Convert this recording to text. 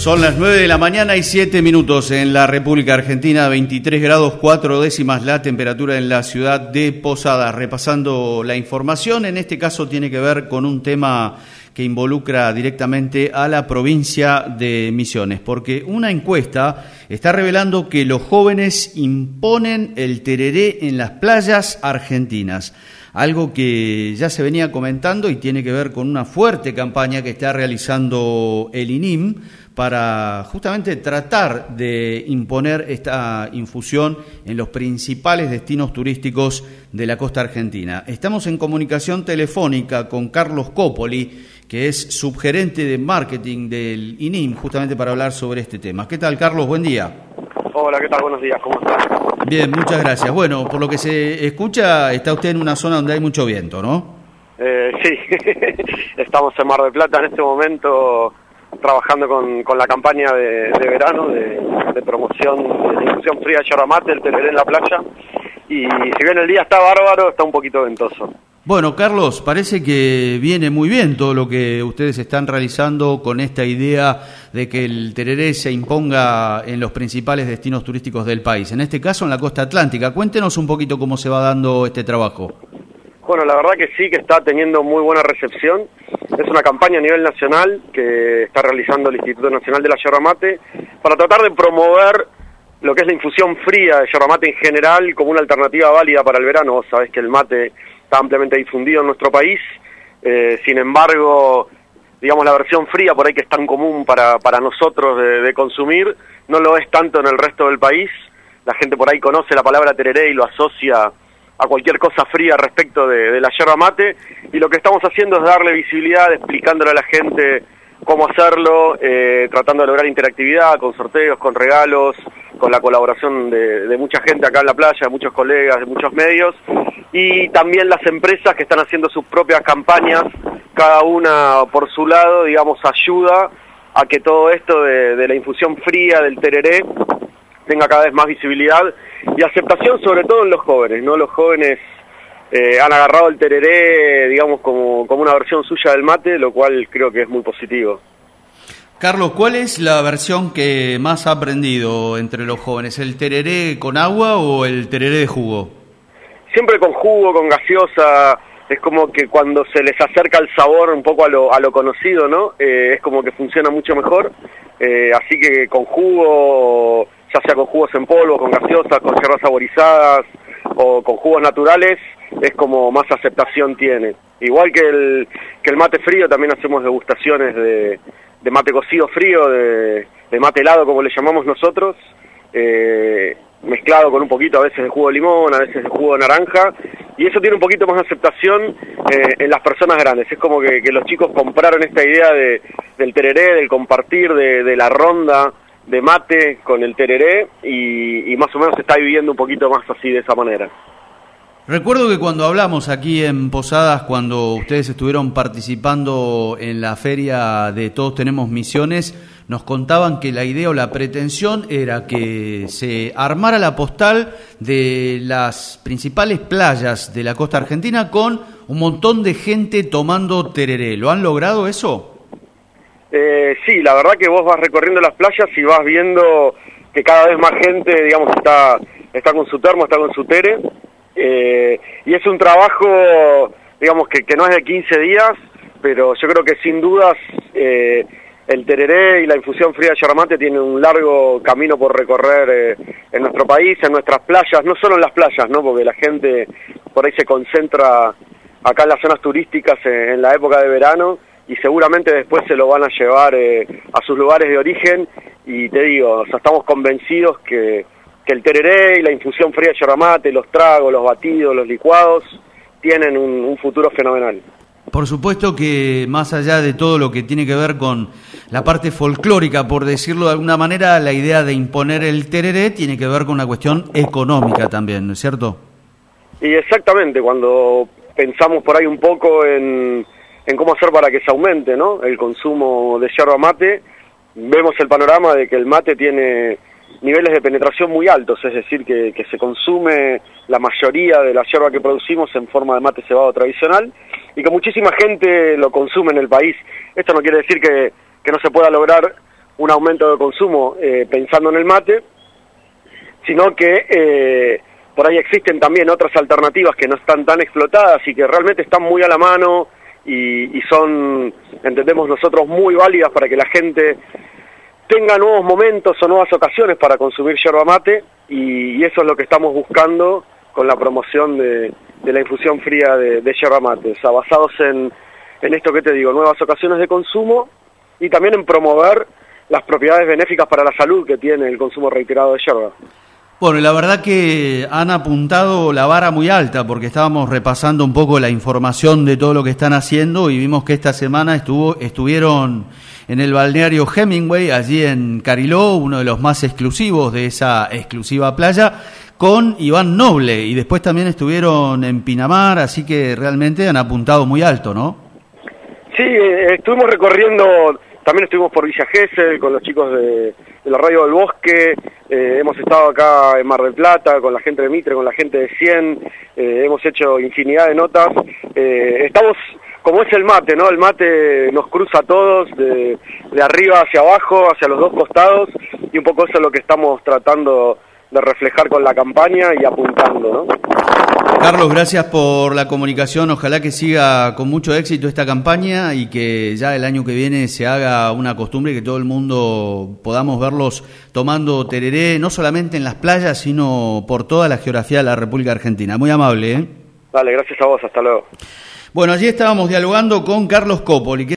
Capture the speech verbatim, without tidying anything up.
Son las nueve de la mañana y siete minutos en la República Argentina, veintitrés grados cuatro décimas la temperatura en la ciudad de Posadas. Repasando la información, en este caso tiene que ver con un tema que involucra directamente a la provincia de Misiones, porque una encuesta está revelando que los jóvenes imponen el tereré en las playas argentinas. Algo que ya se venía comentando y tiene que ver con una fuerte campaña que está realizando el I N I M para justamente tratar de imponer esta infusión en los principales destinos turísticos de la costa argentina. Estamos en comunicación telefónica con Carlos Copoli, que es subgerente de marketing del I N I M, justamente para hablar sobre este tema. ¿Qué tal, Carlos? Buen día. Hola, ¿qué tal? Buenos días, ¿cómo estás? Bien, muchas gracias. Bueno, por lo que se escucha, está usted en una zona donde hay mucho viento, ¿no? Eh, sí, estamos en Mar del Plata en este momento trabajando con, con la campaña de, de verano de, de promoción de infusión fría de yerba mate, el tereré en la playa, y si bien el día está bárbaro, está un poquito ventoso. Bueno, Carlos, parece que viene muy bien todo lo que ustedes están realizando con esta idea de que el tereré se imponga en los principales destinos turísticos del país, en este caso en la costa atlántica. Cuéntenos un poquito cómo se va dando este trabajo. Bueno, la verdad que sí, que está teniendo muy buena recepción. Es una campaña a nivel nacional que está realizando el Instituto Nacional de la Yerba Mate para tratar de promover lo que es la infusión fría de yerba mate en general como una alternativa válida para el verano. Vos sabés que el mate está ampliamente difundido en nuestro país, eh, sin embargo, digamos, la versión fría por ahí que es tan común para, para nosotros de, de consumir, no lo es tanto en el resto del país. La gente por ahí conoce la palabra tereré y lo asocia a cualquier cosa fría respecto de, de la yerba mate, y lo que estamos haciendo es darle visibilidad, explicándole a la gente cómo hacerlo, eh, tratando de lograr interactividad con sorteos, con regalos, con la colaboración de, de mucha gente acá en la playa, de muchos colegas, de muchos medios, y también las empresas que están haciendo sus propias campañas, cada una por su lado, digamos, ayuda a que todo esto de, de la infusión fría, del tereré, tenga cada vez más visibilidad y aceptación, sobre todo en los jóvenes, ¿no? Los jóvenes eh, han agarrado el tereré, digamos, como, como una versión suya del mate, lo cual creo que es muy positivo. Carlos, ¿cuál es la versión que más ha aprendido entre los jóvenes? ¿El tereré con agua o el tereré de jugo? Siempre con jugo, con gaseosa. Es como que cuando se les acerca el sabor un poco a lo, a lo conocido, ¿no? Eh, es como que funciona mucho mejor. Eh, así que con jugo, ya sea con jugos en polvo, con gaseosas, con hierbas saborizadas o con jugos naturales, es como más aceptación tiene. Igual que el, que el mate frío, también hacemos degustaciones de, de mate cocido frío, de, de mate helado como le llamamos nosotros, eh, mezclado con un poquito a veces de jugo de limón, a veces de jugo de naranja, y eso tiene un poquito más aceptación eh, en las personas grandes. Es como que, que los chicos compraron esta idea de, del tereré, del compartir, de, de la ronda de mate con el tereré, y, y más o menos se está viviendo un poquito más así, de esa manera. Recuerdo que cuando hablamos aquí en Posadas, cuando ustedes estuvieron participando en la feria de Todos Tenemos Misiones, nos contaban que la idea o la pretensión era que se armara la postal de las principales playas de la costa argentina con un montón de gente tomando tereré. ¿Lo han logrado eso? Eh, sí, la verdad que vos vas recorriendo las playas y vas viendo que cada vez más gente, digamos, está, está con su termo, está con su tere. Eh, y es un trabajo, digamos, que, que no es de quince días, pero yo creo que sin dudas eh, el tereré y la infusión fría de yerba mate tienen un largo camino por recorrer eh, en nuestro país, en nuestras playas, no solo en las playas, ¿no? Porque la gente por ahí se concentra acá en las zonas turísticas en, en la época de verano, y seguramente después se lo van a llevar eh, a sus lugares de origen, y te digo, o sea, estamos convencidos que que el tereré y la infusión fría de yerba mate, los tragos, los batidos, los licuados, tienen un, un futuro fenomenal. Por supuesto que más allá de todo lo que tiene que ver con la parte folclórica, por decirlo de alguna manera, la idea de imponer el tereré tiene que ver con una cuestión económica también, ¿no es cierto? Y exactamente, cuando pensamos por ahí un poco en, en cómo hacer para que se aumente, ¿no?, el consumo de yerba mate, vemos el panorama de que el mate tiene niveles de penetración muy altos, es decir, que, que se consume la mayoría de la yerba que producimos en forma de mate cebado tradicional, y que muchísima gente lo consume en el país. Esto no quiere decir que, que no se pueda lograr un aumento de consumo eh, pensando en el mate, sino que eh, por ahí existen también otras alternativas que no están tan explotadas y que realmente están muy a la mano y, y son, entendemos nosotros, muy válidas para que la gente tenga nuevos momentos o nuevas ocasiones para consumir yerba mate, y, y eso es lo que estamos buscando con la promoción de, de la infusión fría de, de yerba mate, o sea, basados en, en esto que te digo, nuevas ocasiones de consumo y también en promover las propiedades benéficas para la salud que tiene el consumo reiterado de yerba. Bueno, la verdad que han apuntado la vara muy alta, porque estábamos repasando un poco la información de todo lo que están haciendo y vimos que esta semana estuvo estuvieron en el balneario Hemingway, allí en Cariló, uno de los más exclusivos de esa exclusiva playa, con Iván Noble, y después también estuvieron en Pinamar, así que realmente han apuntado muy alto, ¿no? Sí, eh, estuvimos recorriendo, también estuvimos por Villa Gesell con los chicos de, de la Radio del Bosque, eh, hemos estado acá en Mar del Plata con la gente de Mitre, con la gente de Cien, eh, hemos hecho infinidad de notas, eh, estamos, como es el mate, ¿no? El mate nos cruza a todos, de, de arriba hacia abajo, hacia los dos costados, y un poco eso es lo que estamos tratando de reflejar con la campaña y apuntando, ¿no? Carlos, gracias por la comunicación, ojalá que siga con mucho éxito esta campaña y que ya el año que viene se haga una costumbre que todo el mundo podamos verlos tomando tereré, no solamente en las playas, sino por toda la geografía de la República Argentina. Muy amable, ¿eh? Dale, gracias a vos, hasta luego. Bueno, allí estábamos dialogando con Carlos Copoli.